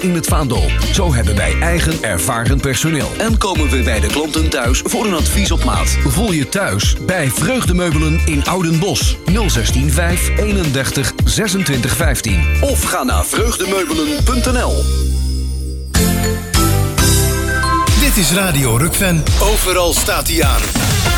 in het vaandel. Zo hebben wij eigen ervaren personeel. En komen we bij de klanten thuis voor een advies op maat. Voel je thuis bij Vreugdemeubelen in Oudenbosch. 016 5 31 26 15. Of ga naar vreugdemeubelen.nl. Dit is Radio Rukven. Overal staat hij aan.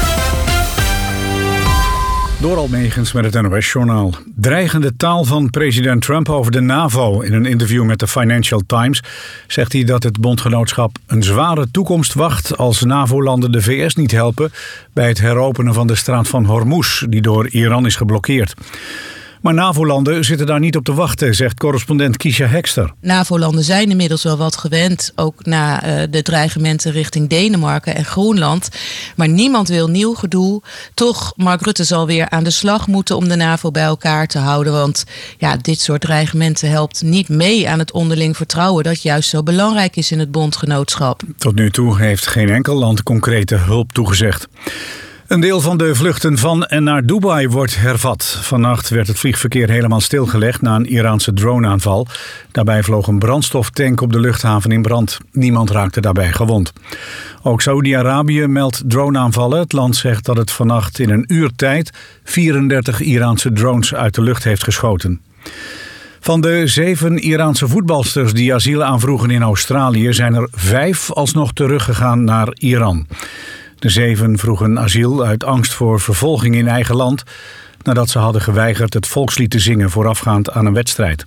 Doral Megens met het NOS-journaal. Dreigende taal van president Trump over de NAVO. In een interview met de Financial Times zegt hij dat het bondgenootschap een zware toekomst wacht als NAVO-landen de VS niet helpen bij het heropenen van de straat van Hormuz, die door Iran is geblokkeerd. Maar NAVO-landen zitten daar niet op te wachten, zegt correspondent Kiesja Hekster. NAVO-landen zijn inmiddels wel wat gewend, ook na de dreigementen richting Denemarken en Groenland. Maar niemand wil nieuw gedoe. Toch, Mark Rutte zal weer aan de slag moeten om de NAVO bij elkaar te houden. Want ja, dit soort dreigementen helpt niet mee aan het onderling vertrouwen dat juist zo belangrijk is in het bondgenootschap. Tot nu toe heeft geen enkel land concrete hulp toegezegd. Een deel van de vluchten van en naar Dubai wordt hervat. Vannacht werd het vliegverkeer helemaal stilgelegd na een Iraanse droneaanval. Daarbij vloog een brandstoftank op de luchthaven in brand. Niemand raakte daarbij gewond. Ook Saoedi-Arabië meldt droneaanvallen. Het land zegt dat het vannacht in een uur tijd 34 Iraanse drones uit de lucht heeft geschoten. Van de 7 Iraanse voetbalsters die asiel aanvroegen in Australië zijn er 5 alsnog teruggegaan naar Iran. De 7 vroegen asiel uit angst voor vervolging in eigen land, nadat ze hadden geweigerd het volkslied te zingen voorafgaand aan een wedstrijd.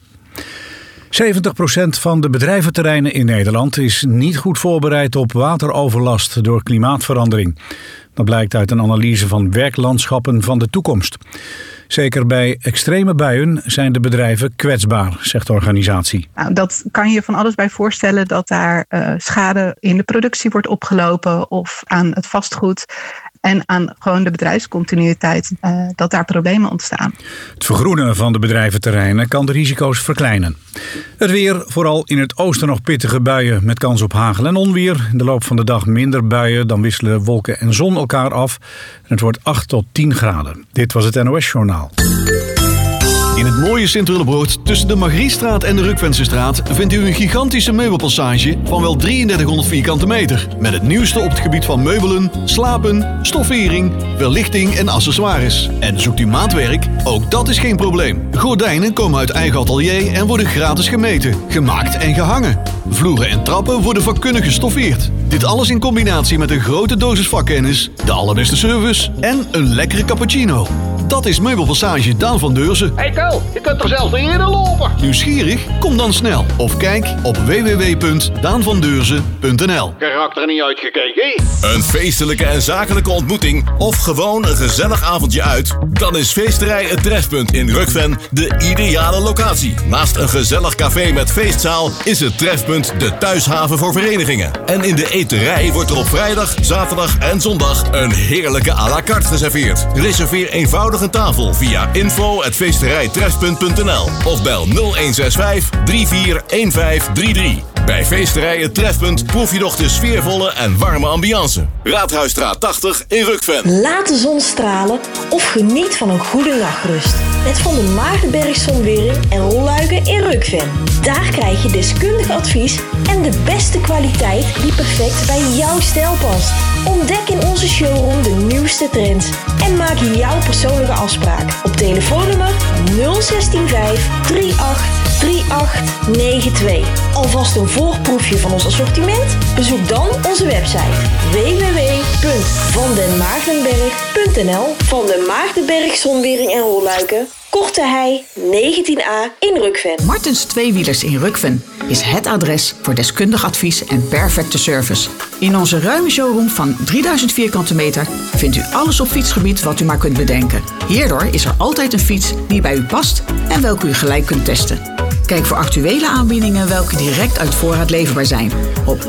70% van de bedrijventerreinen in Nederland is niet goed voorbereid op wateroverlast door klimaatverandering. Dat blijkt uit een analyse van werklandschappen van de toekomst. Zeker bij extreme buien zijn de bedrijven kwetsbaar, zegt de organisatie. Nou, dat kan je van alles bij voorstellen dat daar schade in de productie wordt opgelopen of aan het vastgoed en aan gewoon de bedrijfscontinuïteit, dat daar problemen ontstaan. Het vergroenen van de bedrijventerreinen kan de risico's verkleinen. Het weer, vooral in het oosten nog pittige buien met kans op hagel en onweer. In de loop van de dag minder buien, dan wisselen wolken en zon elkaar af. En het wordt 8 tot 10 graden. Dit was het NOS-journaal. In het mooie Sint-Willebroord tussen de Margriestraat en de Rukvensestraat vindt u een gigantische meubelpassage van wel 3300 vierkante meter. Met het nieuwste op het gebied van meubelen, slapen, stoffering, verlichting en accessoires. En zoekt u maatwerk? Ook dat is geen probleem. Gordijnen komen uit eigen atelier en worden gratis gemeten, gemaakt en gehangen. Vloeren en trappen worden vakkundig gestoffeerd. Dit alles in combinatie met een grote dosis vakkennis, de allerbeste service en een lekkere cappuccino. Dat is Meubelpassage Daan van Deurzen. Hey Ko, je kunt er zelfs niet in lopen. Nieuwsgierig? Kom dan snel. Of kijk op www.daanvandeurzen.nl. Karakter niet uitgekeken. Een feestelijke en zakelijke ontmoeting of gewoon een gezellig avondje uit? Dan is Feesterij Het Trefpunt in Rukven de ideale locatie. Naast een gezellig café met feestzaal is het Trefpunt de thuishaven voor verenigingen. En in de eterij wordt er op vrijdag, zaterdag en zondag een heerlijke à la carte geserveerd. Reserveer eenvoudig een tafel via info@feesterijtrefpunt.nl of bel 0165 341533. Bij Feesterij Het Trefpunt proef je nog de sfeervolle en warme ambiance. Raadhuisstraat 80 in Rukven. Laat de zon stralen of geniet van een goede nachtrust. Met Van der Maagdenberg Zonwering en Rolluiken in Rukven. Daar krijg je deskundig advies en de beste kwaliteit die perfect bij jouw stijl past. Ontdek in onze showroom de nieuwste trends en maak jouw persoonlijke afspraak op telefoonnummer 0165 38 3892. Alvast een voorproefje van ons assortiment? Bezoek dan onze website www.vandenmaagdenberg.nl. Van den Maagdenberg Zonwering en Rolluiken, Korte Hei 19A in Rukven. Martens Tweewielers in Rukven is het adres voor deskundig advies en perfecte service. In onze ruime showroom van 3000 vierkante meter vindt u alles op fietsgebied wat u maar kunt bedenken. Hierdoor is er altijd een fiets die bij u past en welke u gelijk kunt testen. Kijk voor actuele aanbiedingen welke direct uit voorraad leverbaar zijn op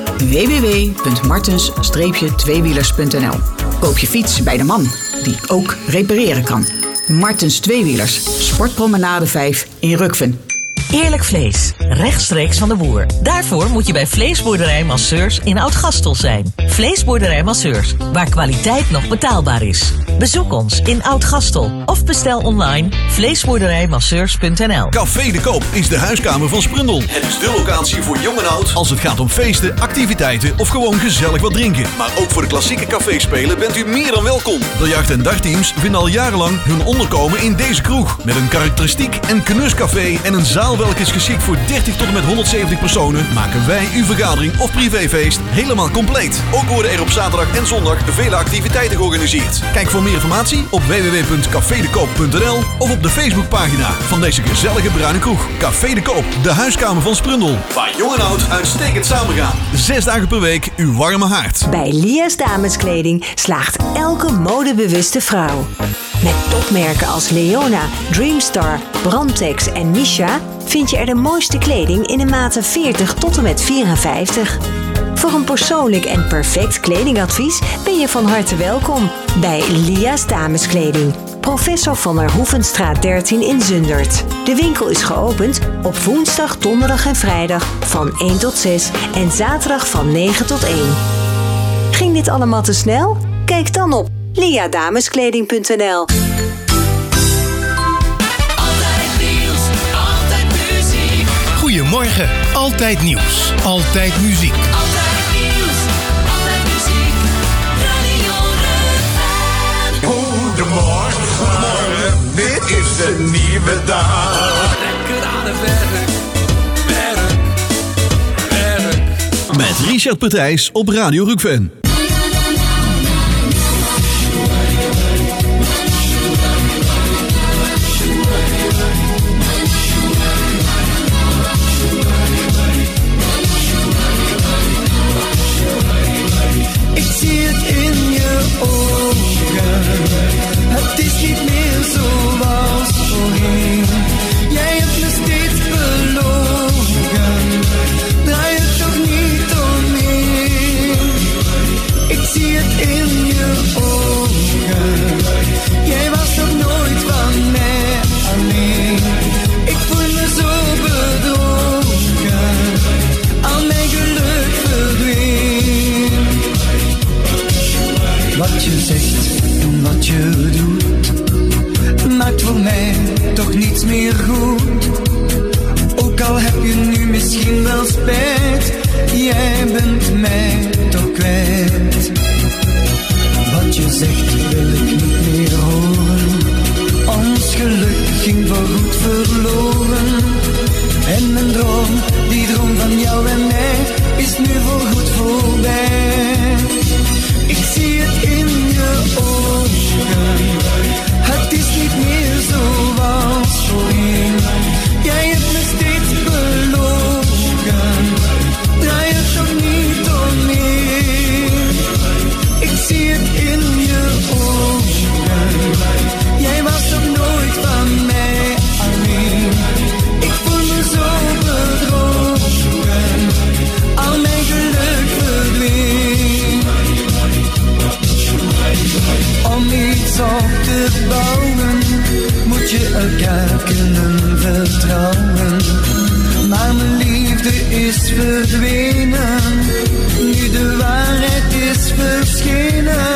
www.martens-tweewielers.nl. Koop je fiets bij de man die ook repareren kan. Martens Tweewielers, Sportpromenade 5 in Rukven. Eerlijk vlees, rechtstreeks van de boer. Daarvoor moet je bij Vleesboerderij Masseurs in Oud-Gastel zijn. Vleesboerderij Masseurs, waar kwaliteit nog betaalbaar is. Bezoek ons in Oud-Gastel of bestel online vleesboerderijmasseurs.nl. Café de Koop is de huiskamer van Sprundel. Het is de locatie voor jong en oud als het gaat om feesten, activiteiten of gewoon gezellig wat drinken. Maar ook voor de klassieke caféspelen bent u meer dan welkom. Biljart- en dagteams vinden al jarenlang hun onderkomen in deze kroeg. Met een karakteristiek en knuscafé en een zaal welke is geschikt voor 30 tot en met 170 personen, maken wij uw vergadering of privéfeest helemaal compleet. Ook worden er op zaterdag en zondag vele activiteiten georganiseerd. Kijk voor meer informatie op www.cafedekoop.nl of op de Facebookpagina van deze gezellige bruine kroeg. Café de Koop, de huiskamer van Sprundel. Waar jong en oud uitstekend samengaan. 6 dagen per week uw warme haard. Bij Lia's Dameskleding slaagt elke modebewuste vrouw. Met topmerken als Leona, Dreamstar, Brantex en Misha vind je er de mooiste kleding in de maten 40 tot en met 54. Voor een persoonlijk en perfect kledingadvies ben je van harte welkom bij Lia's Dameskleding. Professor van der Hoevenstraat 13 in Zundert. De winkel is geopend op woensdag, donderdag en vrijdag van 1 tot 6 en zaterdag van 9 tot 1. Ging dit allemaal te snel? Kijk dan op liadameskleding.nl. Goedemorgen, altijd nieuws, altijd muziek. Altijd nieuws, altijd muziek, Radio Rukven. Goedemorgen, dit is een nieuwe dag. Lekker aan het werk, werk, werk. Met Richard Partijs op Radio Rukven. Het is niet meer zoals voorheen. Jij hebt me steeds belogen. Draai het toch niet omheen. Ik zie het in je ogen. Jij was toch nooit van mij alleen. Ik voel me zo bedrogen. Al mijn geluk verdween. Wat je zegt en wat je doet, maakt voor mij toch niets meer goed. Ook al heb je nu misschien wel spijt, jij bent mij toch kwijt. Wat je zegt wil ik niet meer horen. Ons geluk ging voorgoed verloren. En mijn droom, die droom van jou en mij, is nu voorgoed voorbij. Ik zie het in je ogen. Het is niet meer zoals voorheen. Jij hebt me steeds belogen. Draai het toch niet omheen. Ik zie het in je ogen. Jij was toch nooit van mij alleen. Ik voel me zo bedrogen. Al mijn geluk verdween. Om iets op te bouwen, moet je elkaar kunnen vertrouwen. Maar mijn liefde is verdwenen, nu de waarheid is verschenen.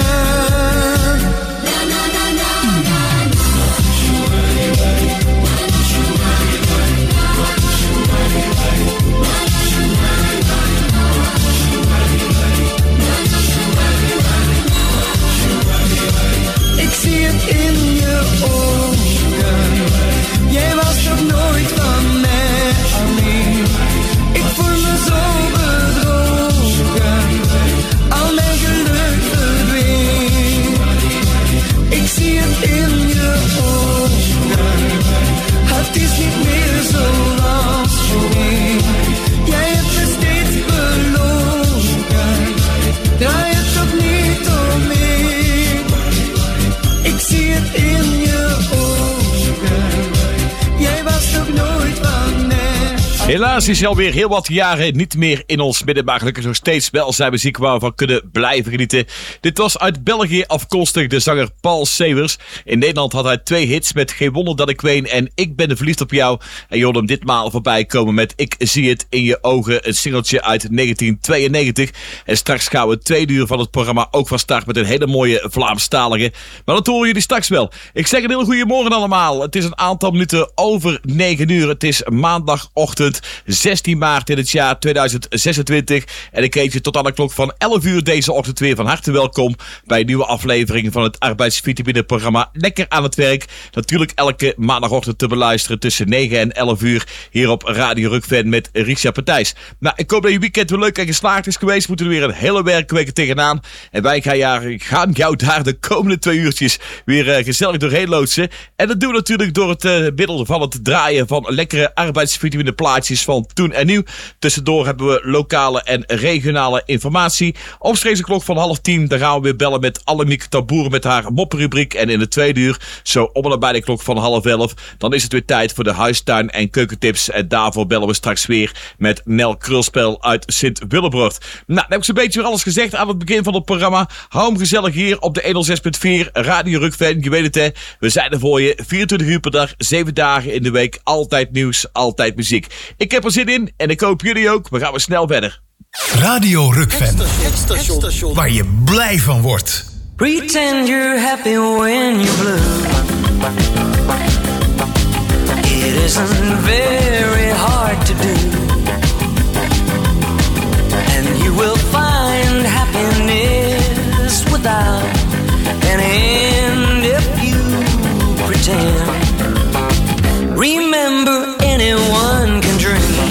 Ik zie het in je ogen. Jij was toch nooit van mij alleen. Ik voel me zo bedrogen. Al mijn geluk verdween. Helaas is hij alweer heel wat jaren niet meer in ons midden, maar gelukkig nog steeds wel zijn muziek waar we van kunnen blijven genieten. Dit was uit België afkomstig de zanger Paul Severs. In Nederland had hij 2 hits met Geen wonder dat ik ween en Ik ben verliefd op jou. En je hoorde hem ditmaal voorbij komen met Ik zie het in je ogen, een singeltje uit 1992. En straks gaan we 2 uur van het programma ook van start met een hele mooie Vlaamstalige. Maar dat horen jullie straks wel. Ik zeg een hele goede morgen allemaal. Het is een aantal minuten over 9 uur. Het is maandagochtend 16 maart in het jaar 2026. En ik heet je tot aan de klok van 11 uur deze ochtend weer van harte welkom bij een nieuwe aflevering van het arbeidsvitamine-programma Lekker aan het werk. Natuurlijk elke maandagochtend te beluisteren tussen 9 en 11 uur hier op Radio Rukven met Richard Partijs. Nou, ik hoop dat je weekend weer leuk en geslaagd is geweest. We moeten er weer een hele werkweek tegenaan. En wij gaan jou daar de komende 2 uurtjes weer gezellig doorheen loodsen. En dat doen we natuurlijk door het middel van het draaien van lekkere arbeidsvitamine plaatjes van toen en nieuw. Tussendoor hebben we lokale en regionale informatie. Omstreeks de klok van 9:30, dan gaan we weer bellen met Annemiek Tamboer met haar moppenrubriek. En in de 2e uur, zo om en nabij de klok van 10:30, dan is het weer tijd voor de huistuin- en keukentips. En daarvoor bellen we straks weer met Nel Krulspel uit Sint-Willebroord. Nou, dan heb ik zo'n beetje weer alles gezegd aan het begin van het programma. Hou hem gezellig hier op de 106.4 Radio Rukven. Je weet het hè, we zijn er voor je 24 uur per dag, 7 dagen in de week. Altijd nieuws, altijd muziek. Ik heb er zin in en ik hoop jullie ook. We gaan weer snel verder. Radio Rukven, waar je blij van wordt. Pretend you're happy when you're blue. It isn't very hard to do. And you will find happiness without an end if you pretend. Remember, anyone can dream,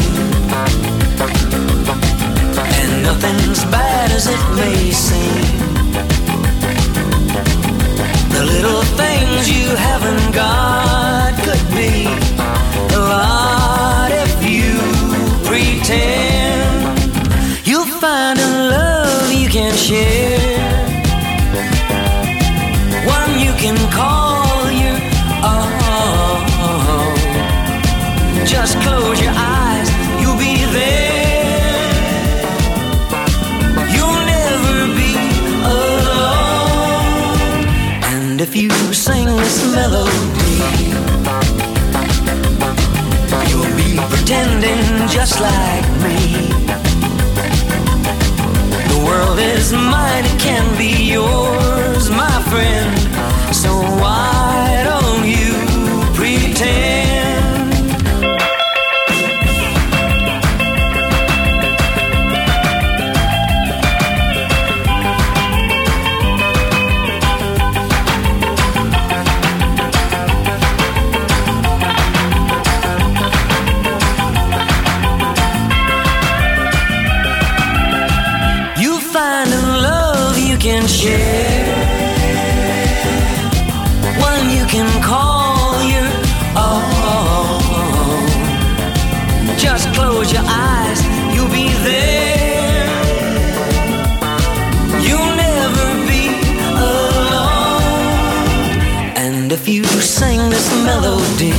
and nothing's bad as it may seem. The little things you haven't got could be a lot if you pretend. You'll find a love you can share, one you can call your own. Just close your eyes, you'll be there. You'll never be alone. And if you sing this melody, you'll be pretending just like me. The world is mine, it can be yours, my friend. So why don't you pretend? Can share, one you can call your own. Just close your eyes, you'll be there. You'll never be alone. And if you sing this melody,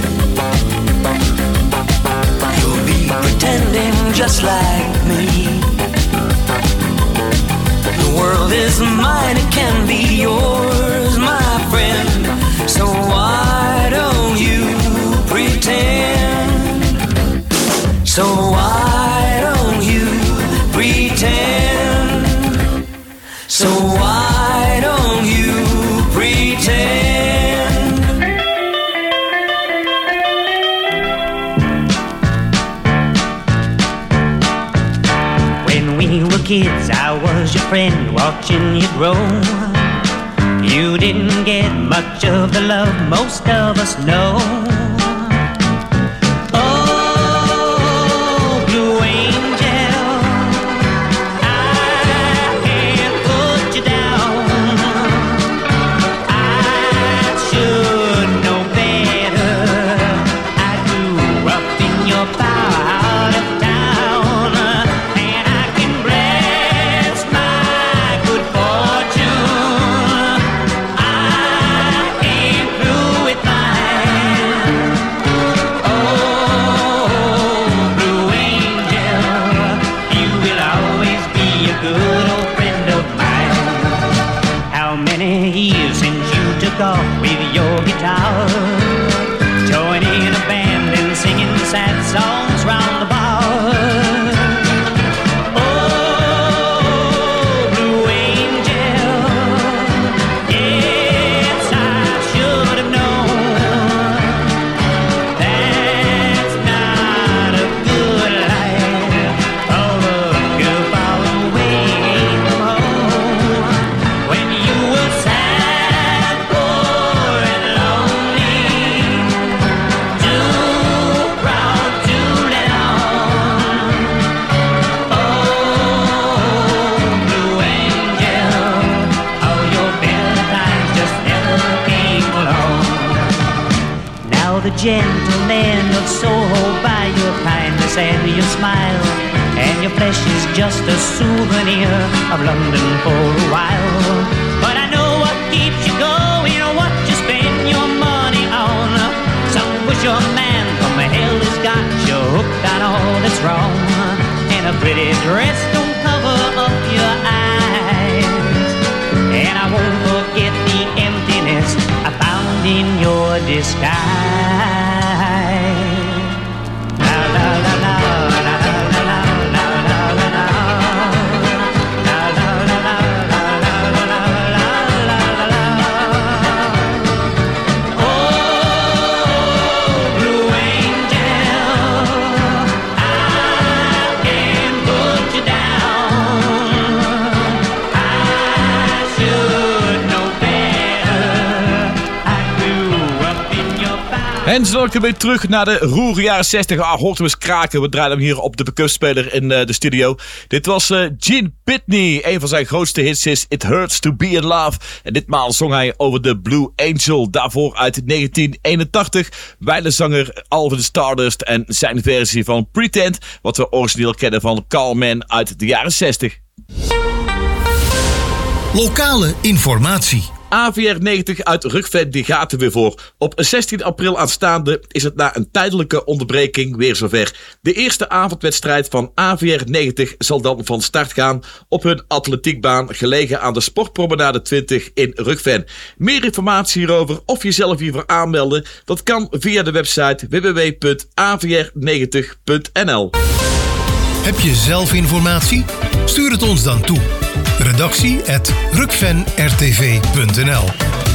you'll be pretending just like me. The world is mine, it can be yours, my friend. So why don't you pretend? So why don't you pretend? So why don't you pretend? When we were kids, I was your friend, watching you grow. You didn't get much of the love most of us know. Oh, blue angel, I can't put you down. I should know better. I grew up in your power out of town, and I can bless my good fortune. I ain't through with mine. gentlemen of Soho by your kindness and your smile, and your flesh is just a souvenir of London for a while. But I know what keeps you going, what you spend your money on. Some your man from hell has got you hooked on all that's wrong, and a pretty dress don't cover up your eyes, and I won't forget the emptiness I found in your disguise. La la la la la la la la la la la la. En zo weer terug naar de roerige jaren 60. Hoort hem eens kraken. We draaien hem hier op de percussiespeler in de studio. Dit was Gene Pitney. Een van zijn grootste hits is It Hurts to Be in Love. En ditmaal zong hij over de Blue Angel. Daarvoor uit 1981. Wijlenzanger Alvin Stardust en zijn versie van Pretend. Wat we origineel kennen van Carl Mann uit de jaren 60. Lokale informatie. AVR 90 uit Rukven, die gaat er weer voor. Op 16 april aanstaande is het na een tijdelijke onderbreking weer zover. De eerste avondwedstrijd van AVR 90 zal dan van start gaan op hun atletiekbaan gelegen aan de Sportpromenade 20 in Rukven. Meer informatie hierover of jezelf hiervoor aanmelden, dat kan via de website www.avr90.nl. Heb je zelf informatie? Stuur het ons dan toe. Redactie@rukvenrtv.nl.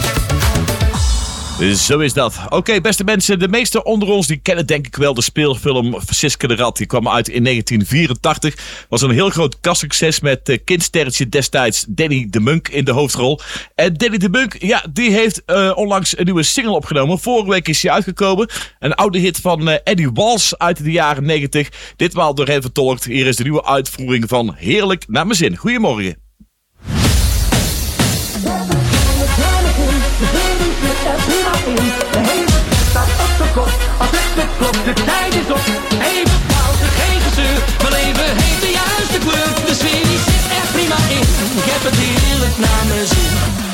Zo is dat. Oké, beste mensen, de meesten onder ons die kennen denk ik wel de speelfilm Siske de Rat. Die kwam uit in 1984. Was een heel groot kassucces met kindsterretje destijds Danny de Munk in de hoofdrol. En Danny de Munk, ja, die heeft onlangs een nieuwe single opgenomen. Vorige week is hij uitgekomen. Een oude hit van Eddie Wals uit de jaren 90. Ditmaal door hem vertolkt. Hier is de nieuwe uitvoering van Heerlijk naar mijn zin. Goedemorgen. De hele staat op de kop, als het de klok, de tijd is op. Even pauze, geen gezeur, mijn leven heeft de juiste kleur. De sfeer die zit er prima in, ik heb het heerlijk naar mijn zin.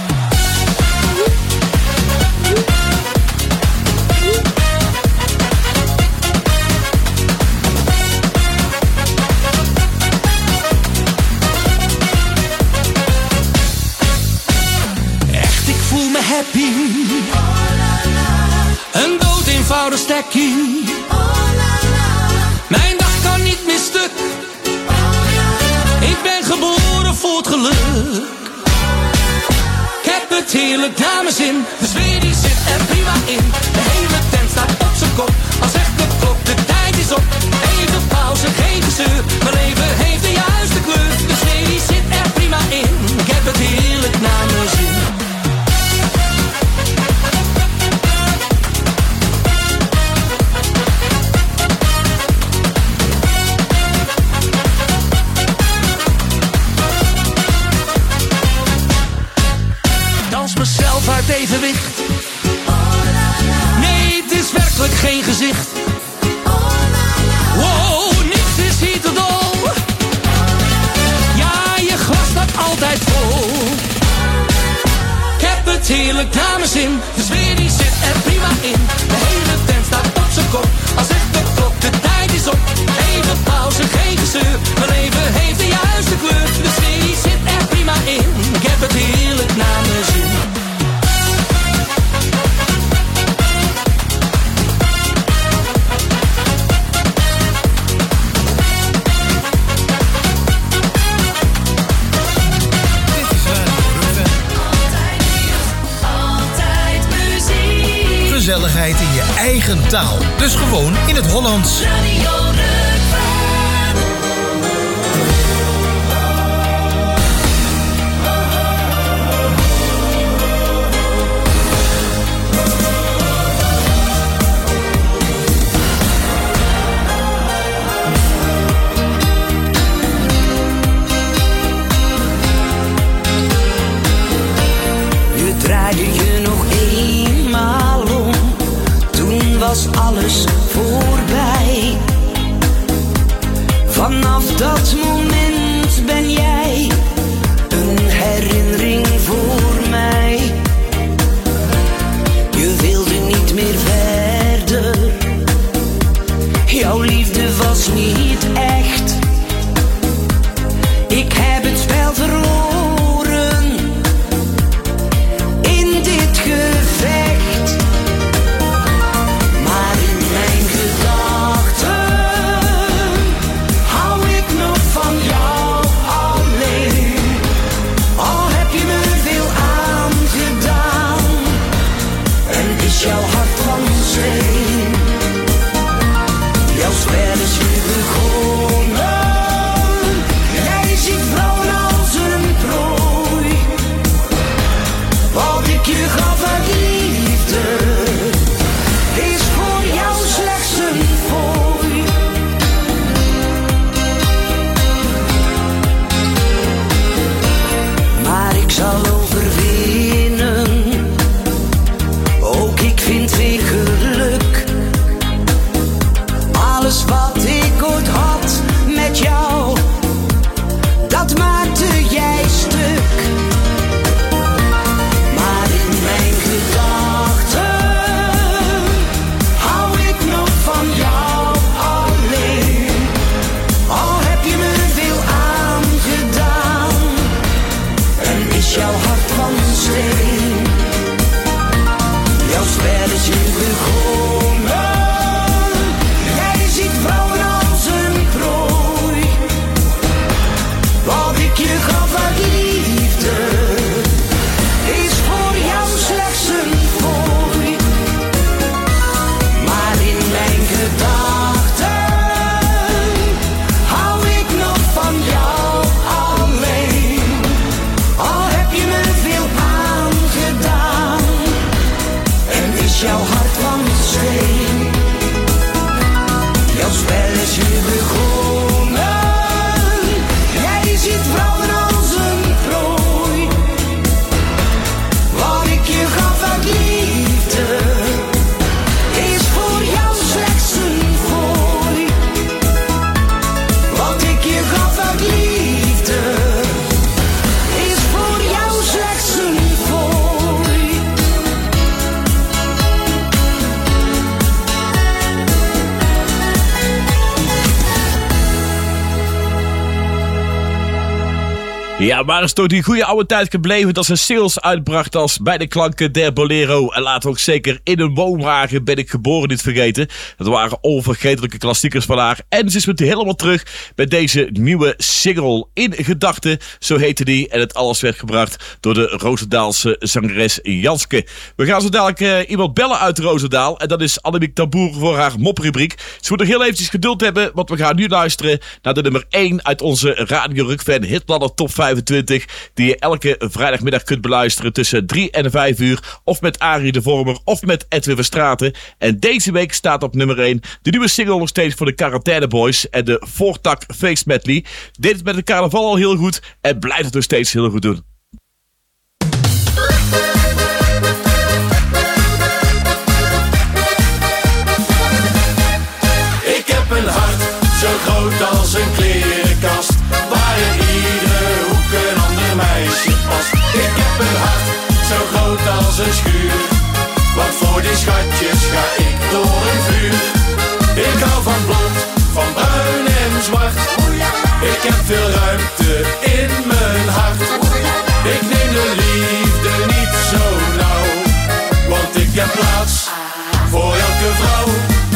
Echt, ik voel me happy. Een dood eenvoudig stekkie. Mijn dag kan niet meer stuk. Ik ben geboren voor het geluk. Ik heb het heerlijk naar mijn zin. De sfeer die zit er prima in. De hele tent staat op zijn kop. Als zegt de klok, de tijd is op. Even pauze, geen gezeur. Mijn leven heeft de juiste kleur. De sfeer die zit er prima in. Ik heb het heerlijk naar mijn zin. Mezelf uit evenwicht. Nee, het is werkelijk geen gezicht. Wow, niks is hier te dol. Ja, je glas staat altijd vol. Ik heb het heerlijk naar mijn zin. De sfeer die zit er prima in. De hele tent staat op zijn kop. Als echt de klok, de tijd is op. Even pauze, geen gezeur. Mijn leven heeft de juiste kleur. De sfeer die zit er prima in. Ik heb het heerlijk naar mijn zin. Gezelligheid in je eigen taal. Dus gewoon in het Hollands. Je draaide je nog eenmaal om. Toen was Vanaf dat moment ben jij een herinnering voor mij. Je wilde niet meer verder. Jouw liefde was niet echt. Ik heb het spel verloren in dit gevecht. Maar in mijn gedachten hou ik nog van jou alleen. Al heb je me veel aangedaan en is jouw hart van steen. Jouw spel is nu begonnen. Jij ziet vrouwen als een prooi. Wat ik je gaf uit liefde is voor jou slechts een fooi. Maar ik zal overwinnen. Ook ik vind weer geluk. Alles wat ik ooit had met jou, dat maakte jij stuk. Maar in mijn gedachten hou ik nog van jou alleen. Al heb je me veel aangedaan en is jouw hart van steen. Jouw spel is nu begonnen. Jij ziet vrouwen als een prooi. Wat ik je gaf uit liefde is voor jou slechts een fooi. Maar in mijn gedachten hou ik nog van jou alleen. Al heb je me veel aangedaan en is jouw hart van steen. Jouw spel is nu begonnen. Jij ziet vrouwen als een prooi. Wat ik je gaf uit liefde is voor jou slechts een fooi. Wat ik je gaf uit liefde is voor jou slechts een fooi. Ja, waar is toch die goede oude tijd gebleven dat ze singles uitbracht als Bij de klanken der Bolero. En laat ook zeker In een woonwagen ben ik geboren niet vergeten. Dat waren onvergetelijke klassiekers van haar. En ze is weer helemaal terug met deze nieuwe single In Gedachten. Zo heette die. En het alles werd gebracht door de Roosendaalse zangeres Janske. We gaan zo dadelijk iemand bellen uit Roosendaal. En dat is Annemiek Tamboer voor haar moprubriek. Ze moet nog heel eventjes geduld hebben, want we gaan nu luisteren naar de nummer 1 uit onze Radio Rukfan Hitladder Top 25, die je elke vrijdagmiddag kunt beluisteren tussen 3 en 5 uur, of met Arie de Vormer of met Edwin Verstraeten. En deze week staat op nummer 1 de nieuwe single nog steeds voor de Quarantaine Boys en de Voortak Feest Medley. Deed het met de carnaval al heel goed en blijft het nog steeds heel goed doen. Ik heb een hart zo groot als een klerenkast, waar in iedere hoek een ander meisje past. Ik heb een hart zo groot als een schuur, want voor die schatjes ga ik door een vuur. Ik hou van blond, van bruin en zwart. Ik heb veel ruimte in mijn hart. Ik neem de liefde niet zo nauw, want ik heb plaats voor elke vrouw.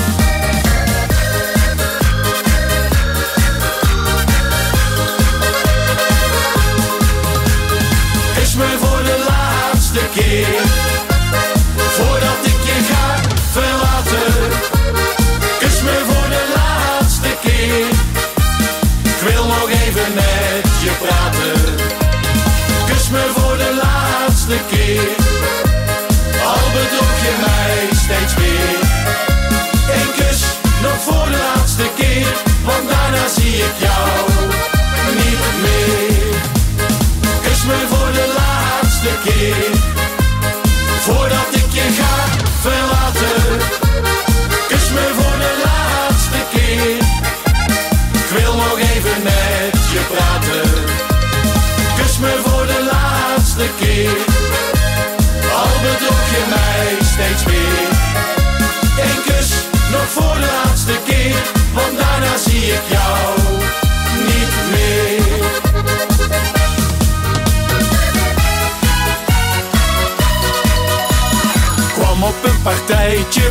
Kus me voor de laatste keer, voordat ik je ga verlaten. Kus me voor de laatste keer, ik wil nog even met je praten. Kus me voor de laatste keer, al bedroeg je mij steeds weer. Eén kus nog voor de laatste keer, want daarna zie ik jou niet meer. Kus me voor de laatste keer, voordat ik je ga verlaten. Kus me voor de laatste keer, ik wil nog even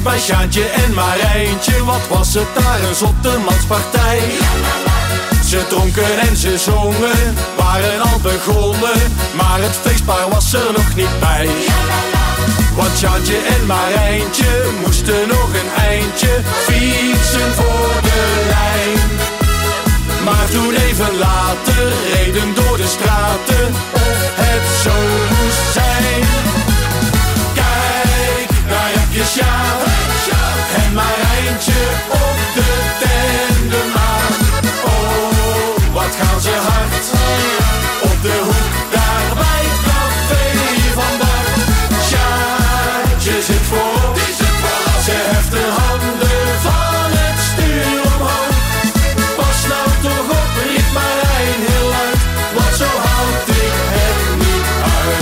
bij Sjaantje en Marijntje. Wat was het daar een zottermanspartij. Ze dronken en ze zongen, waren al begonnen, maar het feestpaar was er nog niet bij. Want Sjaantje en Marijntje moesten nog een eindje fietsen voor de lijn. Maar toen even later reden door de straten of het zo moest zijn. Kijk, daar heb je Sjaap en Marijntje op de Dendermaan. Oh, wat gaan ze hard op de hoek daar bij het café van Bart. Sjaatje zit voorop, ze heft de handen van het stuur omhoog. Pas nou toch op, riep Marijn heel luid, want zo houd ik het niet uit.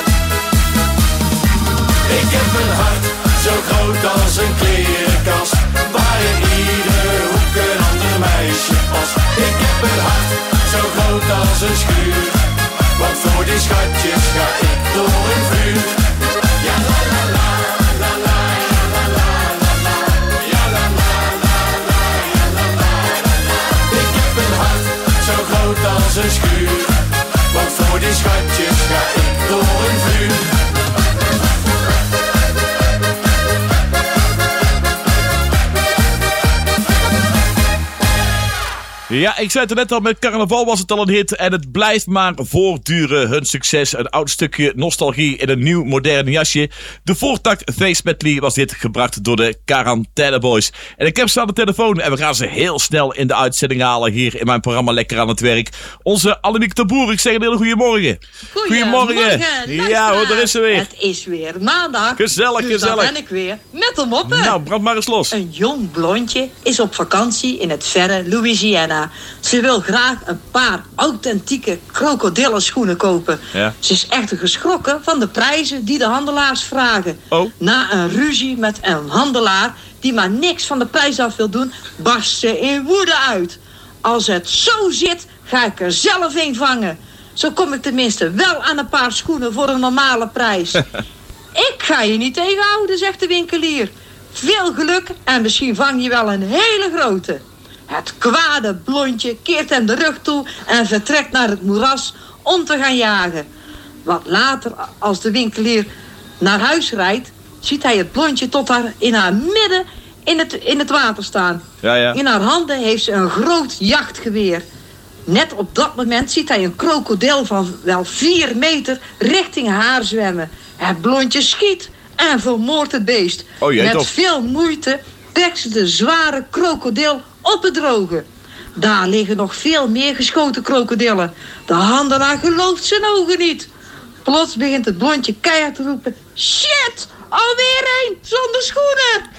Ik heb een hart zo groot als een klerenkast, waar in ieder hoek een ander meisje past. Ik heb een hart zo groot als een schuur, want voor die schatjes ga ik door een vuur. Ja la la la, la la la la la la, ja la la la la, ja la la la la. Ik heb een hart zo groot als een schuur, want voor die schatjes ga ik door een vuur. Ja, ik zei het er net al, met carnaval was het al een hit en het blijft maar voortduren. Hun succes, een oud stukje nostalgie in een nieuw modern jasje. De voortakt Face Medley was dit, gebracht door de Quarantaine Boys. En ik heb ze aan de telefoon en we gaan ze heel snel in de uitzending halen hier in mijn programma Lekker aan het Werk. Onze Annemiek de Boer, ik zeg een hele goede morgen. Goedemorgen. Ja hoor, daar is ze weer. Het is weer maandag. Gezellig, dus gezellig. dan ben ik weer met de moppen. Nou, brand maar eens los. Een jong blondje is op vakantie in het verre Louisiana. Ze wil graag een paar authentieke krokodillenschoenen kopen. Ja. Ze is echter geschrokken van de prijzen die de handelaars vragen. Oh. Na een ruzie met een handelaar die maar niks van de prijs af wil doen, barst ze in woede uit. Als het zo zit, ga ik er zelf een vangen. Zo kom ik tenminste wel aan een paar schoenen voor een normale prijs. Ik ga je niet tegenhouden, zegt de winkelier. Veel geluk en misschien vang je wel een hele grote. Het kwade blondje keert hem de rug toe en vertrekt naar het moeras om te gaan jagen. Wat later, als de winkelier naar huis rijdt, ziet hij het blondje tot haar in haar midden in het water staan. Ja, ja. In haar handen heeft ze een groot jachtgeweer. Net op dat moment ziet hij een krokodil van wel 4 meter richting haar zwemmen. Het blondje schiet en vermoordt het beest. Oh, jee, met toch. veel moeite trekt ze de zware krokodil op het droge. Daar liggen nog veel meer geschoten krokodillen. De handelaar gelooft zijn ogen niet. Plots begint het blondje keihard te roepen: shit, alweer één zonder schoenen.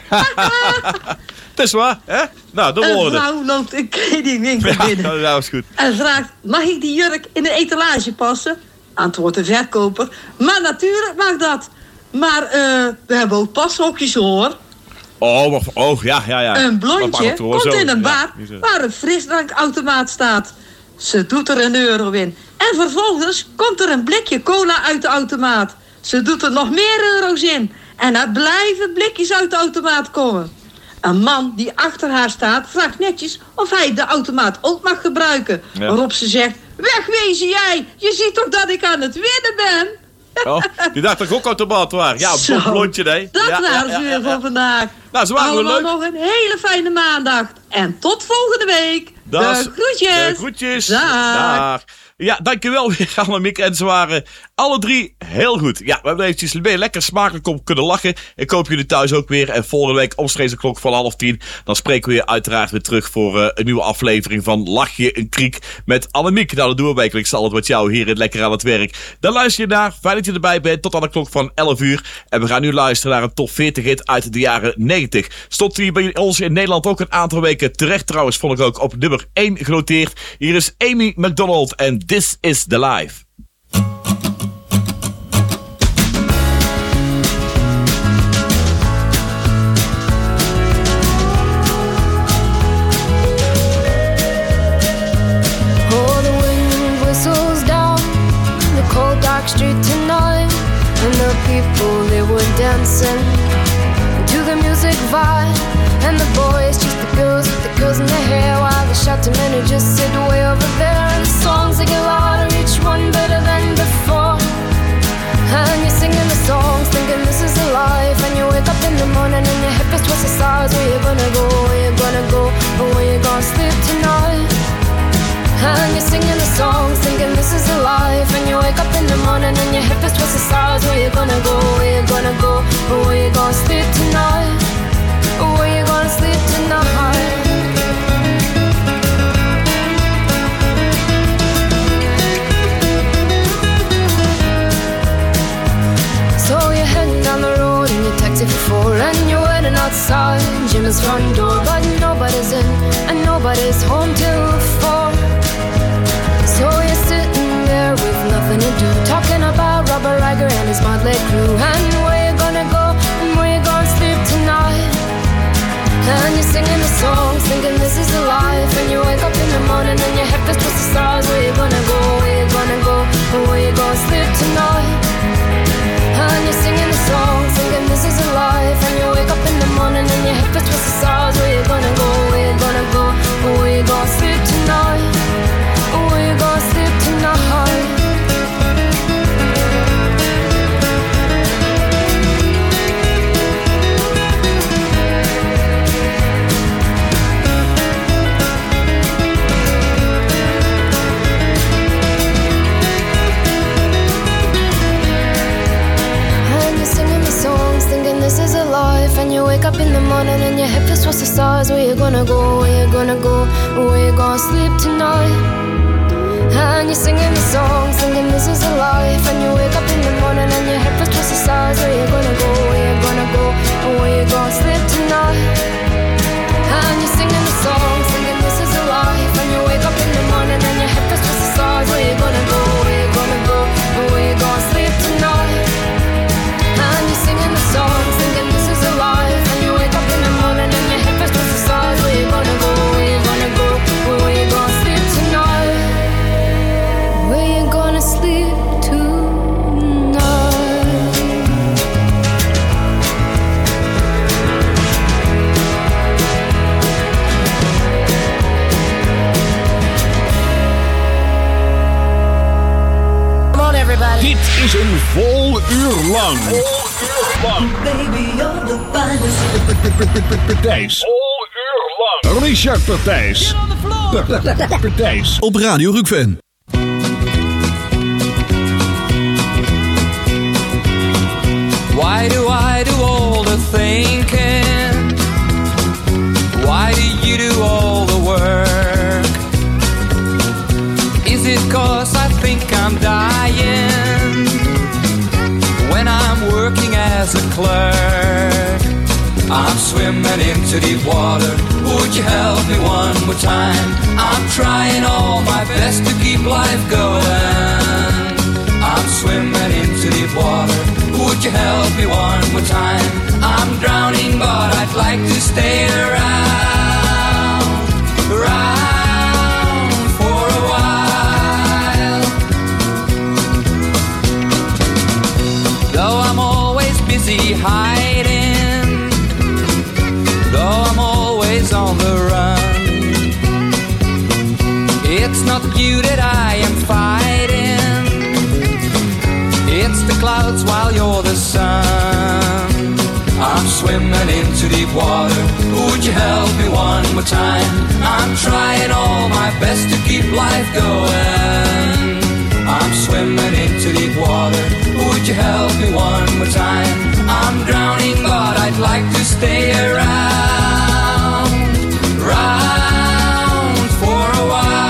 Het is waar, hè? Nou, de woorden. Een vrouw loopt een kledingwinkel binnen. Ja, dat is goed. En vraagt: mag ik die jurk in de etalage passen? Antwoordt de verkoper: maar natuurlijk mag dat. Maar we hebben ook pashokjes hoor. Oh, ja. Een blondje komt in een bar Ja, waar een frisdrankautomaat staat. Ze doet er €1 in. En vervolgens komt er een blikje cola uit de automaat. Ze doet er nog meer euro's in. En er blijven blikjes uit de automaat komen. Een man die achter haar staat vraagt netjes of hij de automaat ook mag gebruiken. Ja. Waarop ze zegt: wegwezen jij, je ziet toch dat ik aan het winnen ben? Oh, die dacht dat ik ook automaat waren. Ja, Zo, een blondje, nee. Dat Ja, waren ze weer voor vandaag. Nou, ze waren wel Allemaal leuk. nog een hele fijne maandag. En tot volgende week. Dat is- De groetjes. De groetjes. Dag. Dag. Ja, dankjewel weer Annemiek. En ze waren alle 3 heel goed. Ja, we hebben eventjes weer lekker smakelijk op kunnen lachen. Ik hoop jullie thuis ook weer. En volgende week omstreeks de klok van 9:30. Dan spreken we je uiteraard weer terug voor een nieuwe aflevering van Lach je een kriek met Annemiek. Nou, dat doen we wekelijks altijd met jou hier in Lekker aan het Werk. Dan luister je naar. Fijn dat je erbij bent. Tot aan de klok van 11:00. En we gaan nu luisteren naar een top 40 hit uit de jaren 90. Stond hier bij ons in Nederland ook een aantal weken terecht trouwens. Vond ik ook op nummer 1 genoteerd. Hier is Amy McDonald en This is the Life. Oh, the wind whistles down the cold dark street tonight, and the people they were dancing to the music vibe. And the boys chase the girls with the girls in their hair, while the shouting men who just sit way over there. And the songs they get louder, each one better than before. And you're singing the songs, thinking this is a life. And you wake up in the morning and your hip is twisted sides. Where you gonna go, where you gonna go, or where you gonna sleep tonight? And you're singing the songs, thinking this is a life. And you wake up in the morning and your hip is twisted sides. Where you gonna go, where you gonna go, or where you gonna sleep tonight? Or where you gonna sleep tonight? So you're heading down the road in your taxi for 4, and you're waiting outside Jim's front door, but nobody's in and nobody's home till 4. So you're sitting there with nothing to do, talking about Robert Riger and his motley crew, and where you gonna go and where you gonna sleep tonight. And you're singing the songs, thinking this is a life. And you wake up in the morning and your head feels twisted stars. Where you gonna go, where you gonna go, or where you gonna sleep tonight? And you're singing the songs, thinking this is a life. And you wake up in the morning and your head feels twisted stars. Where you gonna go, where you gonna go, or where you gonna sleep tonight? Or where you gonna sleep tonight? Thinking this is a life. And you wake up in the morning and your head feels towards the stars. Where you gonna go, where you gonna go, or where you gonna sleep tonight? And you're singing the songs, thinking this is a life. And you wake up in the morning and your head feels towards the stars. Where you gonna go, where you gonna go, or where you gonna sleep tonight? And you're singing the songs, thinking this is a life. And you wake up in the morning and your head feels towards the stars. Where you gonna go, where you gonna go, or where you gonna sleep tonight? And you're singing the songs, thinking this is a life. And you wake up in the morning and your head feels towards the stars. Where you gonna go, where you gonna go, or where you gonna sleep tonight? Where you gonna sleep tonight? Come on everybody. Dit is een vol uur lang. Baby, you're the finest. Partijs. Vol uur lang. Richard Partijs. Partijs. Op Radio Rukven. Why do I do all the thinking? Why do you do all the work? Is it 'cause I think I'm dying when I'm working as a clerk? I'm swimming into deep water. Would you help me one more time? I'm trying all my best to keep life going. I'm swimming into deep water. Would you help me one more time? I'm drowning, but I'd like to stay around for a while. Though I'm always busy hiding, though I'm always on the run, it's not you that I am fighting. It's the clouds while you're the sun. I'm swimming into deep water. Would you help me one more time? I'm trying all my best to keep life going. I'm swimming into deep water. Would you help me one more time? I'm drowning, but I'd like to stay around for a while.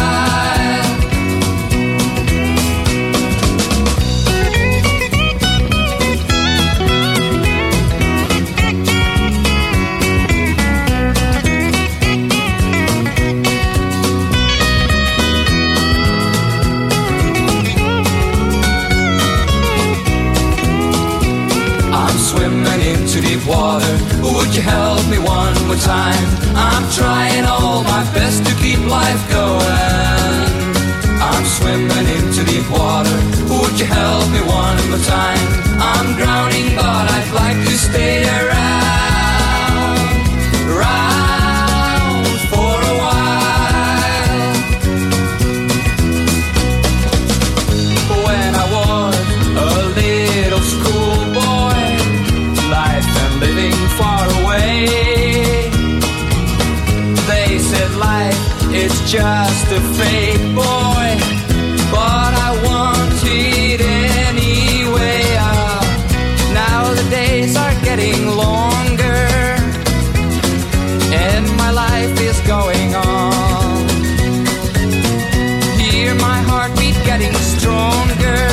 Deep water, would you help me one more time? I'm trying all my best to keep life going. I'm swimming into deep water. Would you help me one more time? I'm drowning, but I'd like to stay around late, boy, but I want it anyway. Now the days are getting longer, and my life is going on. Hear my heartbeat getting stronger.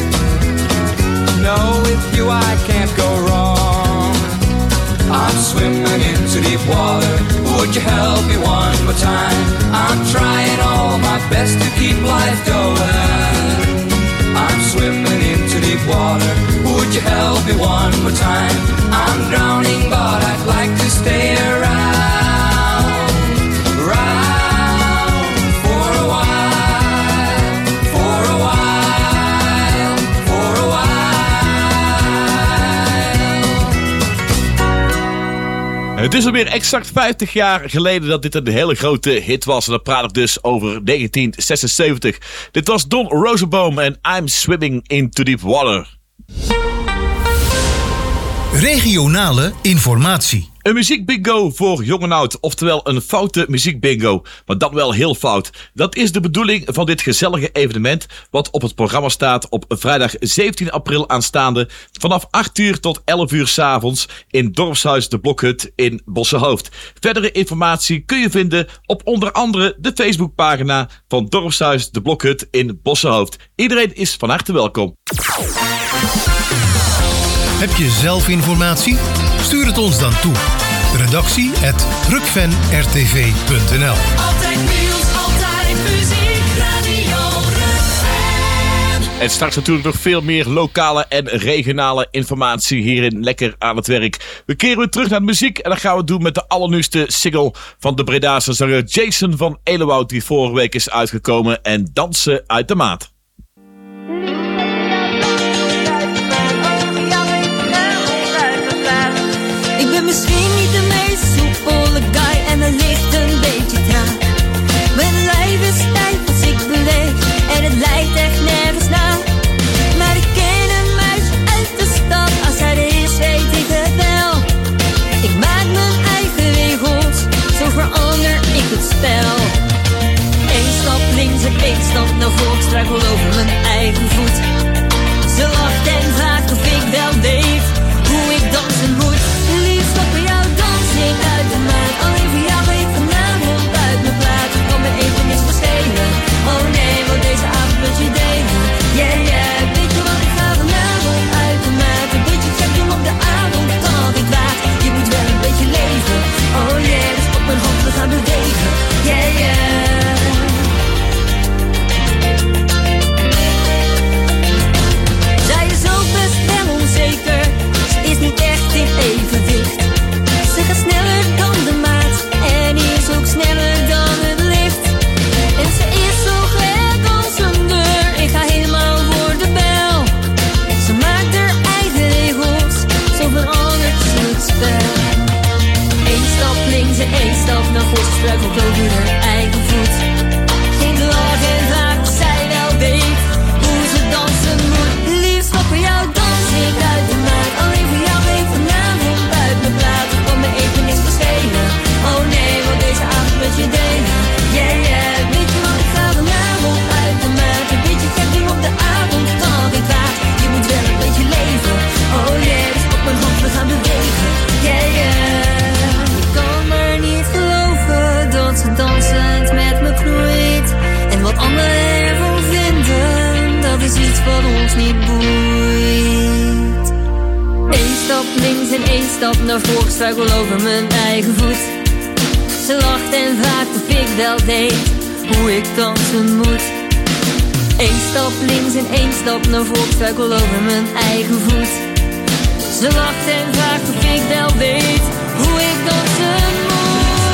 No, with you I can't go wrong. I'm swimming into deep water. Would you help me one more time? I'm trying all my best to keep life going. I'm swimming into deep water. Would you help me one more time? I'm drowning, but I'd like to stay around, around for a while, for a while, for a while. Het is alweer exact 50 jaar geleden dat dit een hele grote hit was. En dan praat ik dus over 1976. Dit was Don Rosenbaum en I'm Swimming into Deep Water. Regionale informatie. Een muziekbingo voor jong en oud, oftewel een foute muziekbingo, maar dan wel heel fout. Dat is de bedoeling van dit gezellige evenement wat op het programma staat op vrijdag 17 april aanstaande vanaf 8 uur tot 11 uur 's avonds in Dorpshuis de Blokhut in Bossenhoofd. Verdere informatie kun je vinden op onder andere de Facebookpagina van Dorpshuis de Blokhut in Bossenhoofd. Iedereen is van harte welkom. Heb je zelf informatie? Stuur het ons dan toe. Redactie@rukvenrtv.nl. Altijd nieuws, altijd muziek, Radio Rukven. En straks natuurlijk nog veel meer lokale en regionale informatie hierin Lekker aan het Werk. We keren weer terug naar de muziek en dat gaan we doen met de allernieuwste single van de Bredaanse zanger Jason van Elewoud die vorige week is uitgekomen en Dansen uit de Maat. Ik ben misschien niet de meest soepele guy en het ligt een beetje traag. Mijn lijf is stijf als ik beweeg en het lijkt echt nergens naar. Maar ik ken een muis uit de stad, als hij er is weet ik het wel. Ik maak mijn eigen regels, zo verander ik het spel. Eén stap links en één stap naar voren, struikel over mijn eigen voet. Ze lacht en vraagt of ik wel weet hoe ik dansen moet. Liefst op jou dansen uit de maat. Alleen voor jou ga ik vanavond uit mijn plaat. Ik kan me even niks verschelen. Oh nee, wat deze avond met je delen. Yeah, yeah, weet je wat, ik ga vanavond uit de maat. Een beetje gek doen op de avond, kan altijd kwaad. Je moet wel een beetje leven. Oh yeah, dus op mijn hand, we gaan bewegen. Yeah, yeah. Zij is ook best wel onzeker. Ze is niet echt in evenwicht. Ze gaat sneller dan de maat en is ook sneller dan het licht. En ze is zo gek als een deur. Ik ga helemaal voor de bel. Ze maakt haar eigen regels, zo verandert ze het spel. Eén stap links en één stap naar voren, ze struikelt over haar eigen voet. Geen lach en vaak of zij wel weet hoe ze dansen moet. Liefst wat voor jou dans ik uit de maat. Alleen voor jou ben ik vanavond uit mijn plaat. Ik kan me even niks verschelen. Oh nee, wat deze avond met je delen. Yeah, yeah, weet je wat, ik ga vanavond uit de maat. Een beetje gek doen op de avond, kan geen kwaad. Je moet wel een beetje leven. Oh yeah, dus op mijn hand, we gaan bewegen. Yeah, yeah. Ik kan maar niet geloven dat ze dansend met me knoeit. En wat anderen ervan vinden, dat is iets wat ons niet boeit. Eén stap links en één stap naar voren, struikel over mijn eigen voet. Ze lacht en vraagt of ik wel weet hoe ik dansen moet. Eén stap links en één stap naar voren, struikel over mijn eigen voet. Ze lacht en vraagt of ik wel weet hoe ik dansen moet.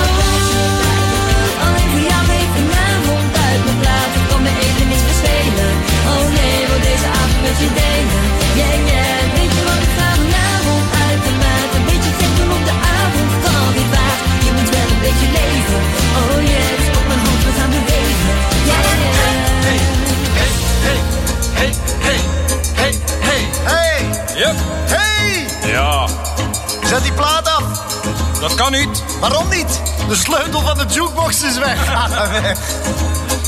Alleen voor jou ben ik vanavond uit mijn plaat. Ik kan me even niks verschelen. Oh nee, wat deze avond met je delen. Yeah, yeah, weet je wat, ik ga vanavond uit de maat. Een beetje gek doen op de avond, kan niet kwaad. Je moet wel een beetje leven. Oh yeah, dus op mijn hand, we gaan bewegen. Yeah, yeah. Hey, hey, hey, hey, hey, hey, hey, hey. Yep. Hey! Ja. Zet die plaat af. Dat kan niet. Waarom niet? De sleutel van de jukebox is weg.